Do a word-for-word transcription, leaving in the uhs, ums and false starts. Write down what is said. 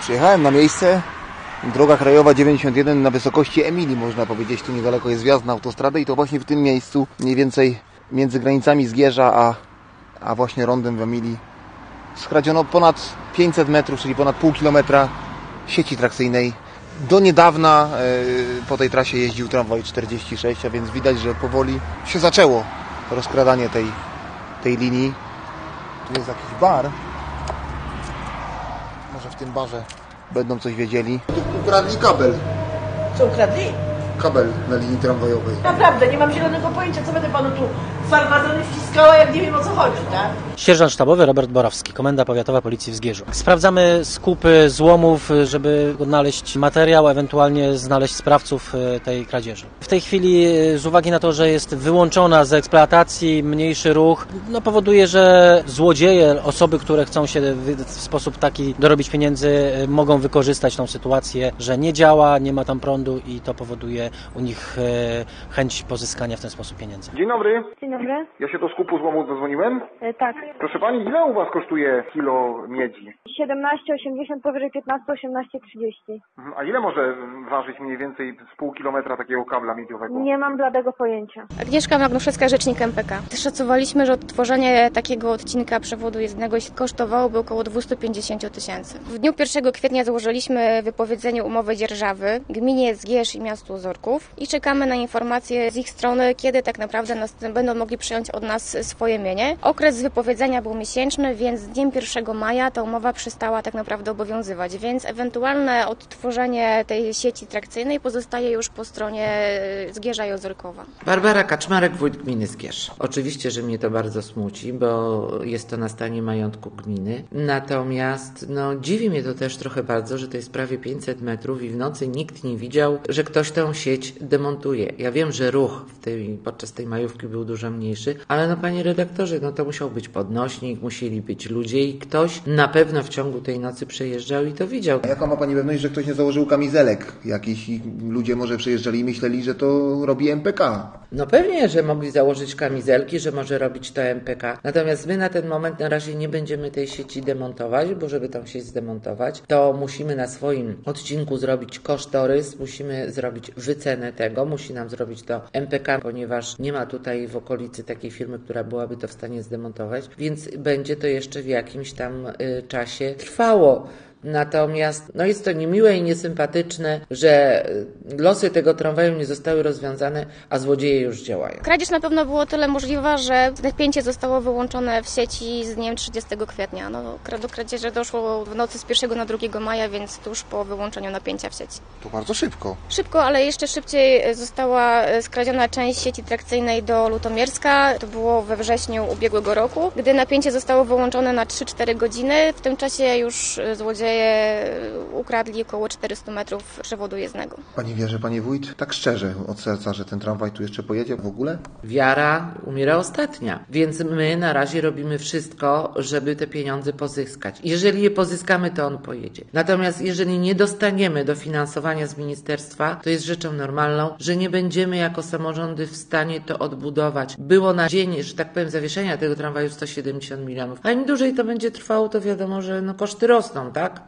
Przyjechałem na miejsce, droga krajowa dziewięćdziesiąt jeden na wysokości Emilii, można powiedzieć, tu niedaleko jest wjazd na autostradę i to właśnie w tym miejscu, mniej więcej między granicami Zgierza a, a właśnie rondem w Emilii, skradziono ponad pięćset metrów, czyli ponad pół kilometra sieci trakcyjnej. Do niedawna yy, po tej trasie jeździł tramwaj czterdzieści sześć, a więc widać, że powoli się zaczęło rozkradanie tej, tej linii. Tu jest jakiś bar. Może w tym barze będą coś wiedzieli. Tu ukradli kabel. Co ukradli? Kabel na linii tramwajowej. Naprawdę, nie mam zielonego pojęcia, co będę panu tu farmazony wciskała, jak nie wiem, o co chodzi, tak? Sierżant sztabowy Robert Borowski, Komenda Powiatowa Policji w Zgierzu. Sprawdzamy skupy złomów, żeby odnaleźć materiał, ewentualnie znaleźć sprawców tej kradzieży. W tej chwili, z uwagi na to, że jest wyłączona z eksploatacji, mniejszy ruch, no powoduje, że złodzieje, osoby, które chcą się w sposób taki dorobić pieniędzy, mogą wykorzystać tą sytuację, że nie działa, nie ma tam prądu i to powoduje u nich chęć pozyskania w ten sposób pieniędzy. Dzień dobry. Dzień dobry. Ja się do skupu złomu zadzwoniłem. E, tak. Proszę pani, ile u was kosztuje kilo miedzi? siedemnaście osiemdziesiąt powyżej piętnaście, osiemnaście trzydzieści. Mhm. A ile może ważyć mniej więcej z pół kilometra takiego kabla miedziowego? Nie mam bladego pojęcia. Agnieszka Magnuszewska, rzecznik M P K. Szacowaliśmy, że odtworzenie takiego odcinka przewodu jezdnego kosztowałoby około dwieście pięćdziesiąt tysięcy. W dniu pierwszego kwietnia złożyliśmy wypowiedzenie umowy dzierżawy gminie Zgierz i miastu Ozorków i czekamy na informacje z ich strony, kiedy tak naprawdę nas, będą mogli przyjąć od nas swoje mienie. Okres wypowiedzenia był miesięczny, więc z dniem pierwszego maja ta umowa przestała tak naprawdę obowiązywać, więc ewentualne odtworzenie tej sieci trakcyjnej pozostaje już po stronie Zgierza i Ozorkowa. Barbara Kaczmarek, wójt gminy Zgierz. Oczywiście, że mnie to bardzo smuci, bo jest to na stanie majątku gminy. Natomiast no, dziwi mnie to też trochę bardzo, że to jest prawie pięćset metrów i w nocy nikt nie widział, że ktoś tę sieć demontuje. Ja wiem, że ruch w tej, podczas tej majówki był dużo mniejszy, ale no panie redaktorze, no to musiał być podnośnik, musieli być ludzie i ktoś na pewno w ciągu tej nocy przejeżdżał i to widział. A jaką ma pani pewność, że ktoś nie założył kamizelek jakichś i ludzie może przejeżdżali i myśleli, że to robi M P K? No pewnie, że mogli założyć kamizelki, że może robić to M P K. Natomiast my na ten moment na razie nie będziemy tej sieci demontować, bo żeby tą sieć zdemontować, to musimy na swoim odcinku zrobić kosztorys, musimy zrobić wycenę tego, musi nam zrobić to M P K, ponieważ nie ma tutaj w okolicy takiej firmy, która byłaby to w stanie zdemontować, więc będzie to jeszcze w jakimś tam y, czasie trwało. Natomiast no jest to niemiłe i niesympatyczne, że losy tego tramwaju nie zostały rozwiązane, a złodzieje już działają. Kradzież na pewno było tyle możliwa, że napięcie zostało wyłączone w sieci z dniem trzydziestego kwietnia. No, do kradzieży doszło w nocy z pierwszego na drugiego maja, więc tuż po wyłączeniu napięcia w sieci. To bardzo szybko. Szybko, ale jeszcze szybciej została skradziona część sieci trakcyjnej do Lutomierska. To było we wrześniu ubiegłego roku, gdy napięcie zostało wyłączone na trzy cztery godziny. W tym czasie już złodzieje ukradli około czterysta metrów przewodu jezdnego. Pani wierzy, panie wójt, tak szczerze od serca, że ten tramwaj tu jeszcze pojedzie w ogóle? Wiara umiera ostatnia, więc my na razie robimy wszystko, żeby te pieniądze pozyskać. Jeżeli je pozyskamy, to on pojedzie. Natomiast jeżeli nie dostaniemy dofinansowania z ministerstwa, to jest rzeczą normalną, że nie będziemy jako samorządy w stanie to odbudować. Było na dzień, że tak powiem, zawieszenia tego tramwaju sto siedemdziesiąt milionów, a im dłużej to będzie trwało, to wiadomo, że no koszty rosną, tak?